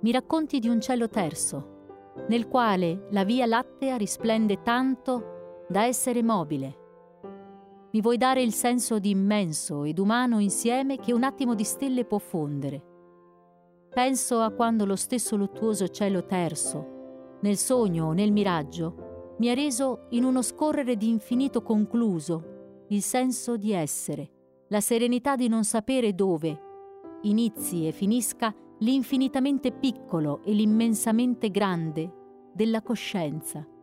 mi racconti di un cielo terzo, nel quale la Via Lattea risplende tanto da essere mobile. Mi vuoi dare il senso di immenso ed umano insieme che un attimo di stelle può fondere. Penso a quando lo stesso luttuoso cielo terzo, nel sogno o nel miraggio, mi ha reso in uno scorrere di infinito concluso il senso di essere, la serenità di non sapere dove inizi e finisca l'infinitamente piccolo e l'immensamente grande della coscienza.